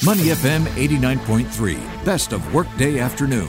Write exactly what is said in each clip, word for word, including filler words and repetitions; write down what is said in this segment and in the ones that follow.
Money F M eighty-nine point three, best of workday afternoon.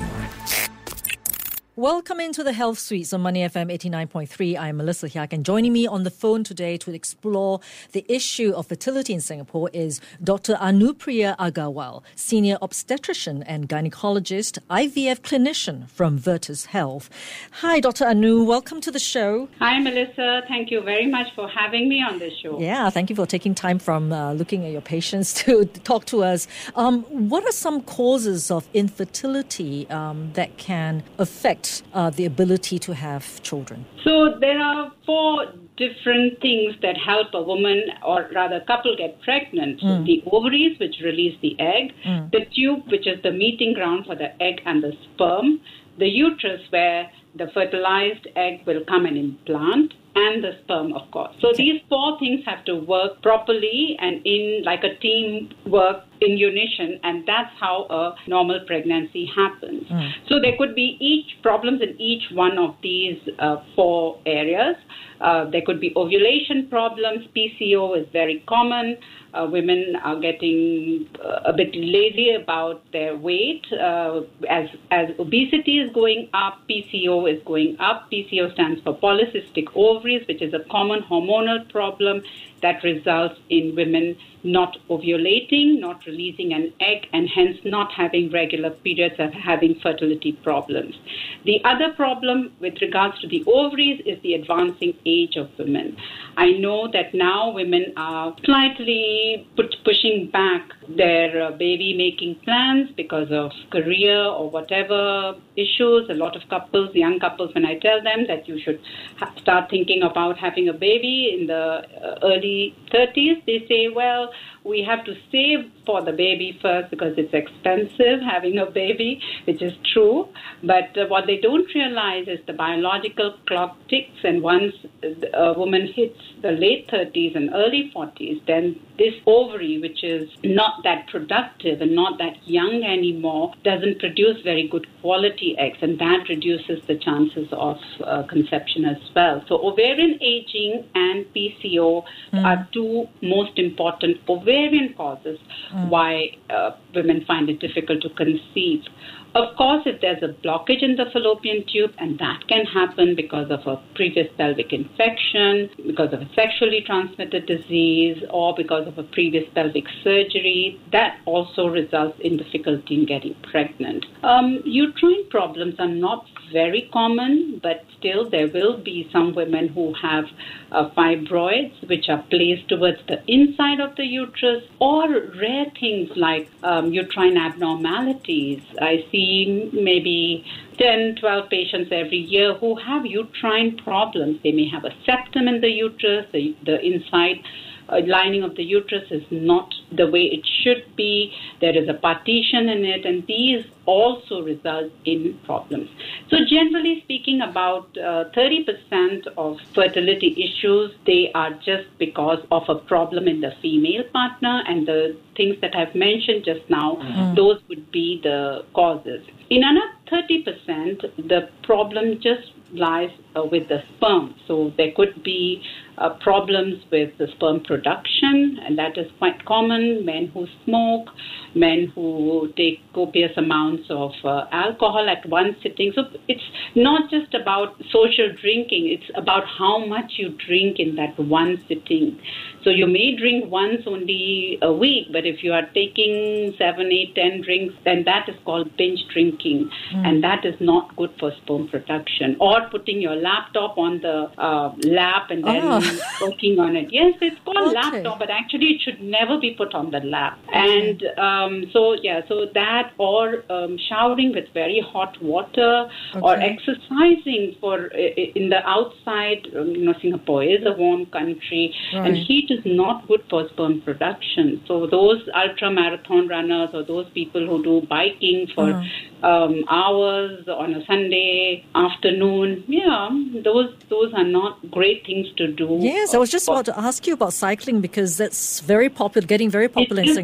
Welcome into the Health Suites on Money F M eighty-nine point three. I'm Melissa Hyak, and joining me on the phone today to explore the issue of fertility in Singapore is Doctor Anupriya Agarwal, Senior Obstetrician and Gynecologist, I V F Clinician from Virtus Health. Hi, Doctor Anu. Welcome to the show. Hi, Melissa. Thank you very much for having me on this show. Yeah, thank you for taking time from uh, looking at your patients to talk to us. Um, what are some causes of infertility um, that can affect Uh, the ability to have children? So there are four different things that help a woman, or rather a couple, get pregnant. Mm. The ovaries, which release the egg, mm. the tube, which is the meeting ground for the egg and the sperm, the uterus, where the fertilized egg will come and implant, and the sperm, of course. So okay. These four things have to work properly and in like a team work in unison, and that's how a normal pregnancy happens. Mm. So there could be each problems in each one of these uh, four areas. Uh, there could be ovulation problems. P C O is very common. Uh, women are getting uh, a bit lazy about their weight. Uh, as as obesity is going up, P C O is going up. P C O stands for polycystic ovaries, which is a common hormonal problem that results in women not ovulating, not releasing an egg, and hence not having regular periods and having fertility problems. The other problem with regards to the ovaries is the advancing age of women. I know that now women are slightly put, pushing back their uh, baby-making plans because of career or whatever issues. A lot of couples, young couples, when I tell them that you should ha- start thinking about having a baby in the uh, early thirties, they say, well, we have to save for the baby first because it's expensive having a baby, which is true. But uh, what they don't realize is the biological clock ticks, and once a woman hits the late thirties and early forties, then this ovary, which is not that productive and not that young anymore, doesn't produce very good quality eggs, and that reduces the chances of uh, conception as well. So ovarian aging and P C O mm. are two most important ovarian causes mm. why uh, women find it difficult to conceive. Of course, if there's a blockage in the fallopian tube, and that can happen because of a previous pelvic infection, because of a sexually transmitted disease, or because of a previous pelvic surgery, that also results in difficulty in getting pregnant. Um, uterine problems are not very common, but still there will be some women who have uh, fibroids, which are placed towards the inside of the uterus, or rare things like um, uterine abnormalities. I see maybe ten, twelve patients every year who have uterine problems. They may have a septum in the uterus, the, the inside uh, lining of the uterus is not the way it should be. There is a partition in it, and these also result in problems. So generally speaking, about uh, thirty percent of fertility issues, they are just because of a problem in the female partner, and the things that I've mentioned just now, mm. those would be the causes. In another thirty percent, the problem just lies uh, with the sperm. So there could be uh, problems with the sperm production, and that is quite common. Men who smoke, men who take copious amounts of uh, alcohol at one sitting. So it's not just about social drinking, it's about how much you drink in that one sitting. So you may drink once only a week, but if you are taking seven, eight, ten drinks, then that is called binge drinking, mm. and that is not good for sperm production. Or putting your laptop on the uh, lap and then oh. working on it. Yes, it's called okay. laptop, but actually it should never be put on the lap. Okay. And um, so, yeah, so that, or um, showering with very hot water, okay. or exercising for uh, in the outside. Um, you know, Singapore is a warm country, right. and heat is not good for sperm production. So those ultra marathon runners, or those people who do biking for uh-huh. um, hours on a Sunday afternoon, yeah, those those are not great things to do. Yes, I was just about to ask you about cycling, because that's very popular, getting very popular it in is Singapore.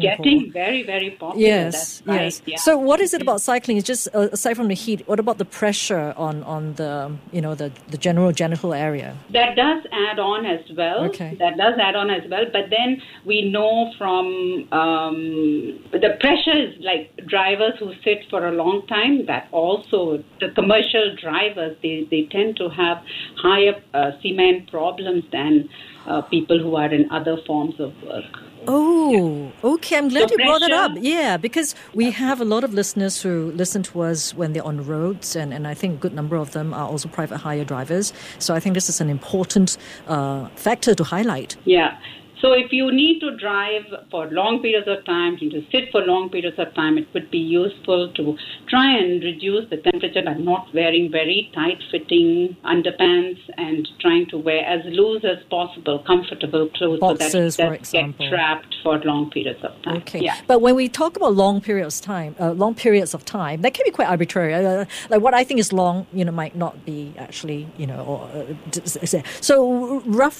Singapore. getting very, very popular. Yes, That's right. yes. Yeah. So, what is it about cycling? It's just uh, aside from the heat, what about the pressure on, on the you know the, the general genital area? That does add on as well. Okay. That does add on as well. But then we know from um, the pressure is like drivers who sit for a long time. That also the commercial drivers they, they tend to have higher uh, semen problems than uh, people who are in other forms of work. Oh, okay. I'm glad So you brought that up. pressure- Yeah, because we have a lot of listeners who listen to us when they're on the roads, and, and I think a good number of them are also private hire drivers. So I think this is an important uh, factor to highlight. Yeah. So if you need to drive for long periods of time, you need to sit for long periods of time, it would be useful to try and reduce the temperature by not wearing very tight-fitting underpants and trying to wear as loose as possible, comfortable clothes Boxers, so that for it doesn't example. get trapped for long periods of time. Okay, Yeah. but when we talk about long periods of time, uh, long periods of time, that can be quite arbitrary. Uh, like what I think is long, you know, might not be actually, you know. Or, uh, d- so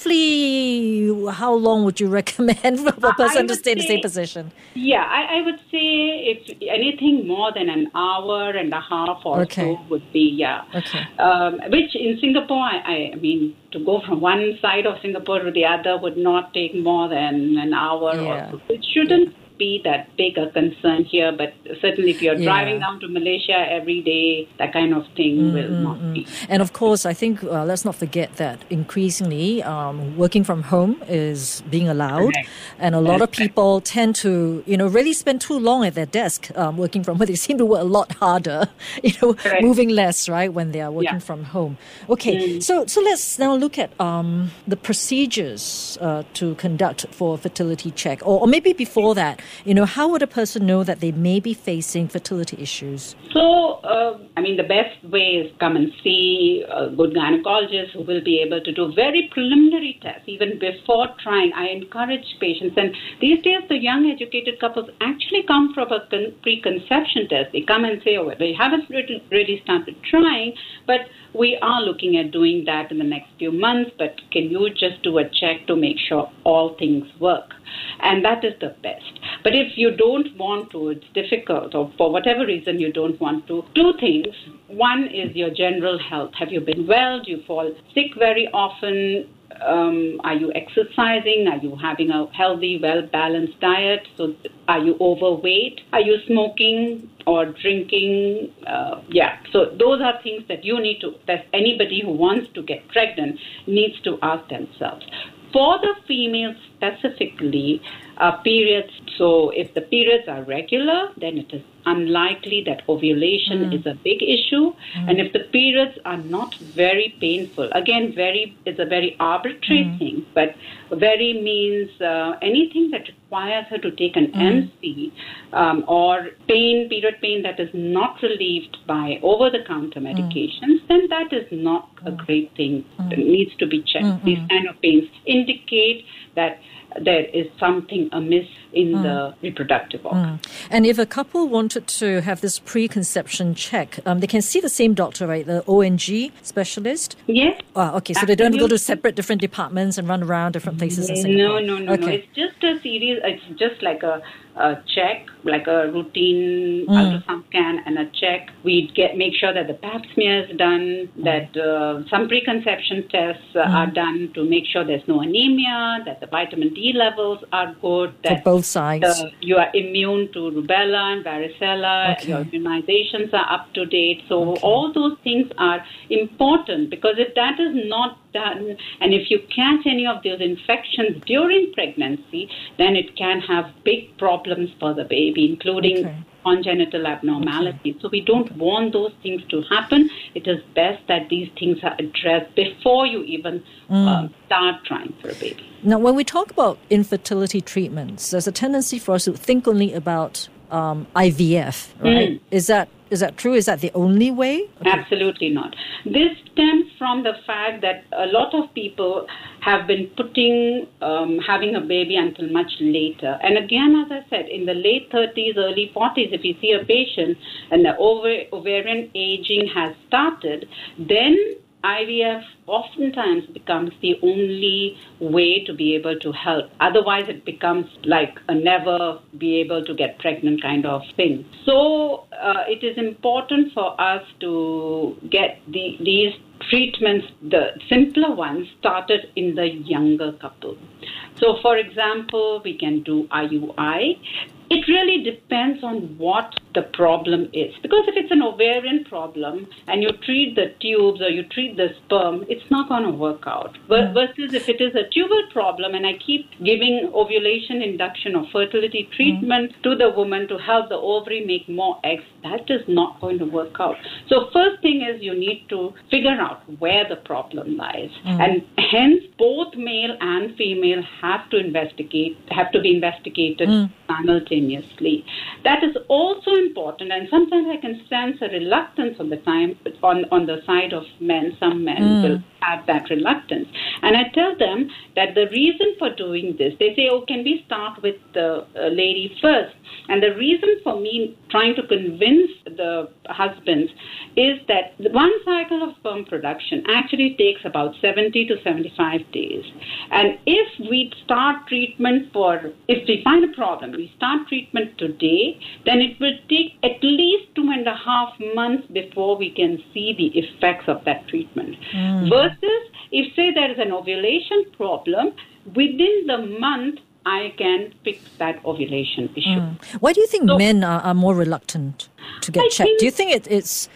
roughly, how long would you recommend for a I person to would stay in the same say- position? Yeah, I, I would say if anything more than an hour and a half or Okay. so would be, yeah. Okay. Um, which in Singapore, I, I mean, to go from one side of Singapore to the other would not take more than an hour Yeah. or so. It shouldn't be that big a concern here, but certainly if you're Yeah. driving down to Malaysia every day, that kind of thing will not be. And of course, I think uh, let's not forget that increasingly um, working from home is being allowed. Correct. And a lot of That's correct. people tend to, you know, really spend too long at their desk um, working from home. They seem to work a lot harder, you know, Correct. moving less, right, when they are working Yeah. from home. Okay, so so let's now look at um, the procedures uh, to conduct for a fertility check. Or, or maybe before that, you know, how would a person know that they may be facing fertility issues? So, uh, I mean, the best way is come and see a good gynecologist who will be able to do very preliminary tests even before trying. I encourage patients, and these days the young educated couples actually come from a con- preconception test. They come and say, oh, we haven't really, really started trying, but we are looking at doing that in the next few months, but can you just do a check to make sure all things work? And that is the best. But if you don't want to, it's difficult, or for whatever reason you don't want to, two things. One is your general health. Have you been well? Do you fall sick very often? Um, are you exercising? Are you having a healthy, well-balanced diet? So are you overweight? Are you smoking or drinking? Uh, yeah. So those are things that you need to, that anybody who wants to get pregnant needs to ask themselves. For the females specifically, uh, periods, so if the periods are regular, then it is unlikely that ovulation mm. is a big issue. Mm. And if the periods are not very painful, again, very is a very arbitrary mm. thing, but very means uh, anything that requires her to take an mm. M C um, or pain, period pain that is not relieved by over-the-counter medications, mm. then that is not mm. a great thing. Mm. It needs to be checked. Mm-hmm. These kind of pains indicate that there is something amiss in mm. the reproductive organ. Mm. And if a couple wanted to have this preconception check, um, they can see the same doctor, right? The O N G specialist? Yes. Oh, okay, so Absolutely. they don't have to go to separate different departments and run around different places in Singapore? No, no, no, okay. no. It's just a series, it's just like a, a check, like a routine mm. ultrasound scan and a check. We get make sure that the pap smear is done, mm. that uh, some preconception tests uh, mm. are done to make sure there's no anemia, that the vitamin D levels are good, that for both sides. Uh, you are immune to rubella and varicella, okay. your immunizations are up to date. So okay. all those things are important, because if that is not done, and if you catch any of those infections during pregnancy, then it can have big problems for the baby, including okay. congenital abnormalities. Okay. So we don't okay. want those things to happen. It is best that these things are addressed before you even mm. uh, start trying for a baby. Now, when we talk about infertility treatments, there's a tendency for us to think only about um, I V F, right? Mm. Is that is that true? Is that the only way? Okay. Absolutely not. This stems from the fact that a lot of people have been putting um, having a baby until much later. And again, as I said, in the late thirties, early forties, if you see a patient and the ov- ovarian aging has started, then I V F oftentimes becomes the only way to be able to help. Otherwise, it becomes like a never be able to get pregnant kind of thing. So uh, it is important for us to get the, these treatments, the simpler ones, started in the younger couple. So, for example, we can do I U I. It really depends on what the problem is. Because if it's an ovarian problem and you treat the tubes or you treat the sperm, it's not going to work out. But versus if it is a tubal problem and I keep giving ovulation induction or fertility treatment mm. to the woman to help the ovary make more eggs, that is not going to work out. So first thing is you need to figure out where the problem lies. Mm. And hence both male and female have to investigate, have to be investigated mm. simultaneously. That is also important, and sometimes I can sense a reluctance on the time on, on the side of men. Some men mm. will have that reluctance. And I tell them that the reason for doing this, they say, oh, can we start with the uh, lady first? And the reason for me trying to convince the husbands is that one cycle of sperm production actually takes about seventy to seventy-five days. And if we start treatment for, if we find a problem, we start treatment today, then it will take at least two and a half months before we can see the effects of that treatment. Mm. Versus, if say there is an ovulation problem, within the month, I can fix that ovulation issue. Mm. Why do you think so, men are, are more reluctant to get I checked? Think, do you think it, it's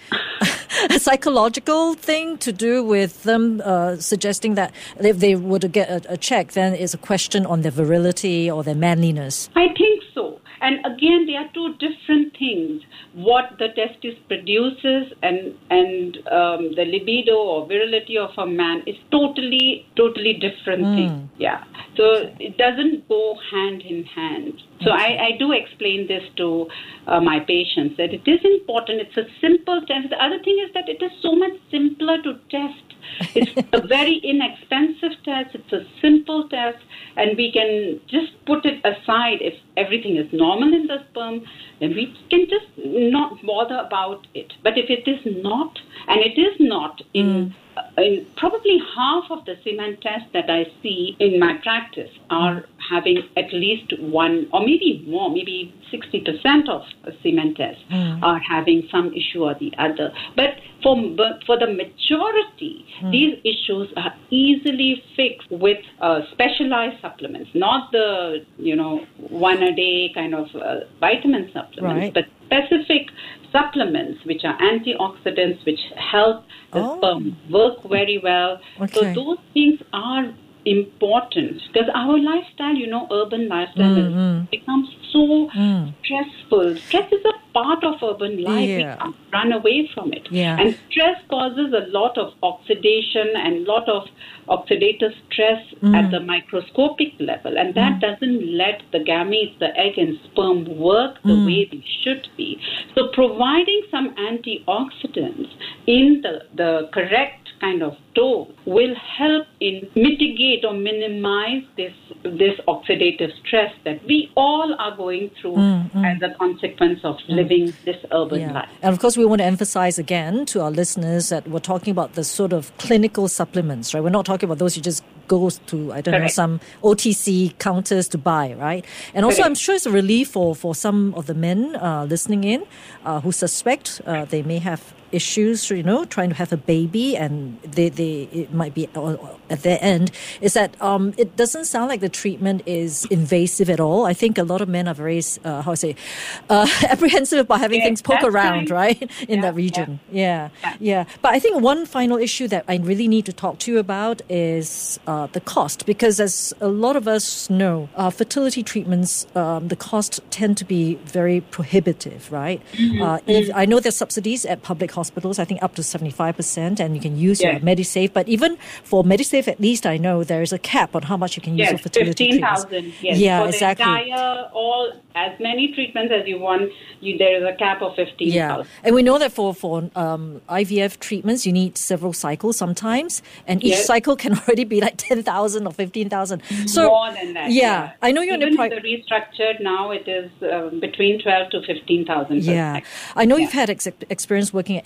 a psychological thing to do with them uh, suggesting that if they were to get a, a check, then it's a question on their virility or their manliness? I think so. And again, they are two different things. What the testis produces and and um, the libido or virility of a man is totally, totally different mm. thing. Yeah. So it doesn't go hand in hand. So okay. I, I do explain this to uh, my patients that it is important. It's a simple test. The other thing is that it is so much simpler to test. It's a very inexpensive test. It's a simple test. And we can just put it aside. If everything is normal in the sperm, then we can just not bother about it. But if it is not, and it is not in, mm. uh, in probably half of the semen tests that I see in my practice are having at least one, or maybe more, maybe sixty percent of semen tests mm. are having some issue or the other. But for, but for the majority, mm. these issues are easily fixed with uh, specialized supplements, not the, you know, one a day kind of uh, vitamin supplements, right. but specific supplements which are antioxidants, which help the oh. sperm work very well. Okay. So those things are important because our lifestyle, you know, urban lifestyle mm-hmm. has become so mm. stressful. Stress is a part of urban life. Yeah. We can't run away from it. Yeah. And stress causes a lot of oxidation and a lot of oxidative stress mm. at the microscopic level. And that mm. doesn't let the gametes, the egg and sperm work the mm. way they should be. So providing some antioxidants in the, the correct kind of dose will help in mitigate or minimize this this oxidative stress that we all are going through mm, mm. as a consequence of mm. living this urban yeah. life. And of course, we want to emphasize again to our listeners that we're talking about the sort of clinical supplements, right? We're not talking about those you just go to, I don't Correct. know, some O T C counters to buy, right? And also, Correct. I'm sure it's a relief for, for some of the men uh, listening in uh, who suspect uh, they may have issues, you know, trying to have a baby, and they, they it might be at their end, is that um, it doesn't sound like the treatment is invasive at all. I think a lot of men are very, uh, how I say, uh, apprehensive about having yeah, things poke around, right, in yeah, that region. Yeah. Yeah. yeah, yeah. But I think one final issue that I really need to talk to you about is uh, the cost, because as a lot of us know, uh, fertility treatments, um, the cost tend to be very prohibitive, right? Mm-hmm. Uh, if, I know there's subsidies at public hospitals, I think up to seventy-five percent, and you can use yes. your MediSave. But even for MediSave, at least I know there is a cap on how much you can use yes, for fertility treatments. fifteen thousand, yes. Yeah, for exactly. the entire, all, as many treatments as you want, you, there is a cap of fifteen thousand. Yeah, and we know that for, for um, I V F treatments, you need several cycles sometimes, and each yes. cycle can already be like ten thousand or fifteen thousand. So, more than that. Yeah, yeah. I know you're Even in a pri- the restructured now, it is uh, between twelve to fifteen thousand. Yeah, I know yeah. you've had ex- experience working at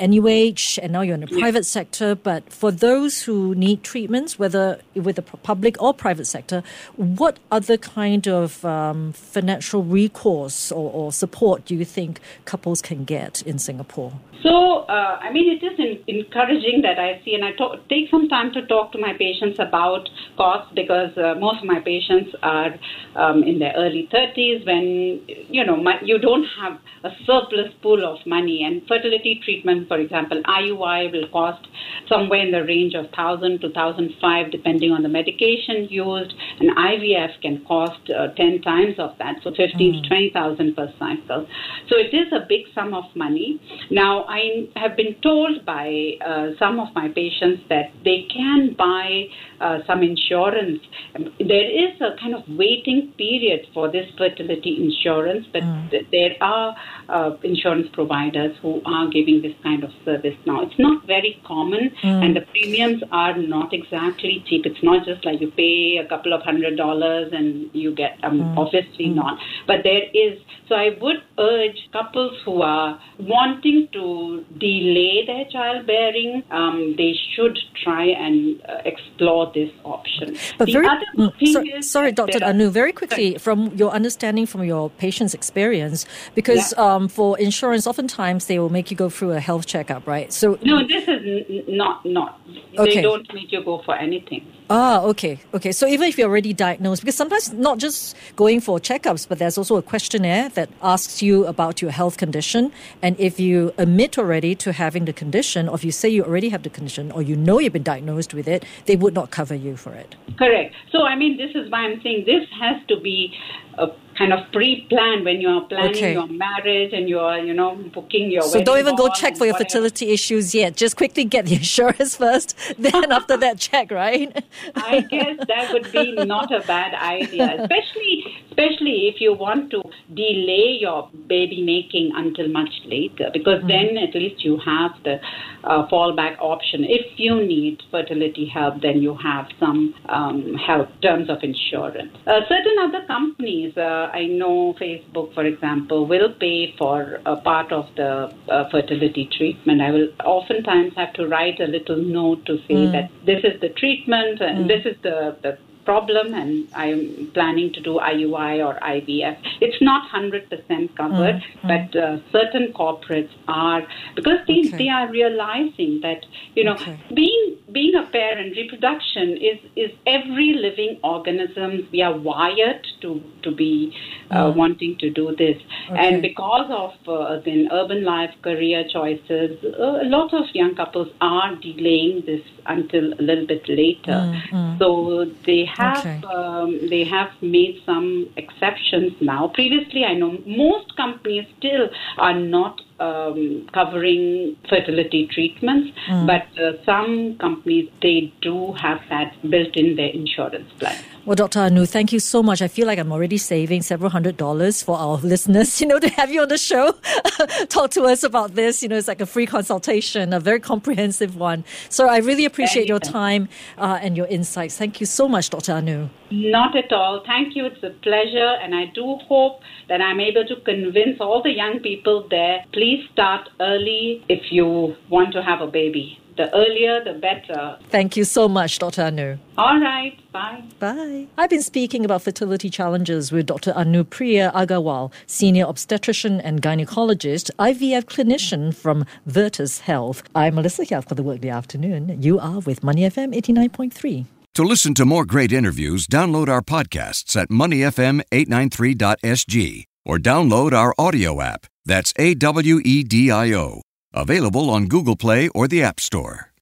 N U H, and now you're in the private yeah. sector. But for those who need treatments, whether with the public or private sector, what other kind of um, financial recourse or, or support do you think couples can get in Singapore? So, uh, I mean, it is in, encouraging that I see, and I talk, take some time to talk to my patients about costs, because uh, most of my patients are um, in their early thirties when, you know, my, you don't have a surplus pool of money. And fertility treatment, for example, I U I will cost somewhere in the range of one thousand to one thousand five depending on the medication used, and I V F can cost uh, ten times of that, so fifteen mm. to twenty thousand per cycle. So it is a big sum of money. Now, I have been told by uh, some of my patients that they can buy uh, some insurance. There is a kind of waiting period for this fertility insurance, but mm. th- there are uh, insurance providers who are giving this kind of service now. It's not very common, mm. and the premiums are not exactly cheap. It's not just like you pay a couple of hundred dollars and you get, um, mm. obviously mm. not. But there is, so I would urge couples who are wanting to delay their childbearing, um, they should try and uh, explore this option. But the very, other mm, thing so, is sorry, Doctor Anu, very quickly, sorry. from your understanding, from your patient's experience, because yeah. um, for insurance, oftentimes they will make you go through a health checkup, right? So no, this is n- not not. Okay. They don't make you go for anything. Ah, okay, okay. So even if you're already diagnosed, because sometimes not just going for checkups, but there's also a questionnaire that asks you about your health condition, and if you admit already to having the condition, or if you say you already have the condition, or you know you've been diagnosed with it, they would not cover you for it. Correct. So, I mean, this is why I'm saying this has to be a kind of pre-planned when you are planning okay. your marriage and you are, you know, booking your So wedding don't even go hall check for your whatever. fertility issues yet. Just quickly get the insurance first, then after that check, right? I guess that would be not a bad idea, especially especially if you want to delay your baby making until much later, because mm. then at least you have the uh, fallback option. If you need fertility help, then you have some um, help in terms of insurance. Uh, certain other companies, uh, I know Facebook, for example, will pay for a part of the uh, fertility treatment. I will oftentimes have to write a little note to say mm. that this is the treatment and mm. this is the, the problem, and I'm planning to do I U I or I V F. It's not one hundred percent covered, mm, mm. but uh, certain corporates are, because they, okay. they are realizing that, you know, okay. being being a parent, reproduction is, is every living organism. We are wired to, to be uh, mm. wanting to do this. Okay. And because of uh, the urban life, career choices, uh, a lot of young couples are delaying this until a little bit later. Mm, mm. So they have okay. um, they have made some exceptions now. Previously, I know most companies still are not um, covering fertility treatments, mm. but uh, some companies, they do have that built in their insurance plan. Well, Doctor Anu, thank you so much. I feel like I'm already saving several hundred dollars for our listeners, you know, to have you on the show. Talk to us about this. You know, it's like a free consultation, a very comprehensive one. So I really appreciate your time uh, and your insights. Thank you so much, Doctor Anu. Not at all. Thank you. It's a pleasure. And I do hope that I'm able to convince all the young people there, please start early if you want to have a baby. The earlier, the better. Thank you so much, Doctor Anu. All right. Bye. Bye. I've been speaking about fertility challenges with Doctor Anupriya Agarwal, Senior Obstetrician and Gynecologist, I V F Clinician from Virtus Health. I'm Melissa here for the Workday Afternoon. You are with Money F M eighty-nine point three. To listen to more great interviews, download our podcasts at money f m eight ninety-three dot s g or download our audio app. That's A W E D I O. Available on Google Play or the App Store.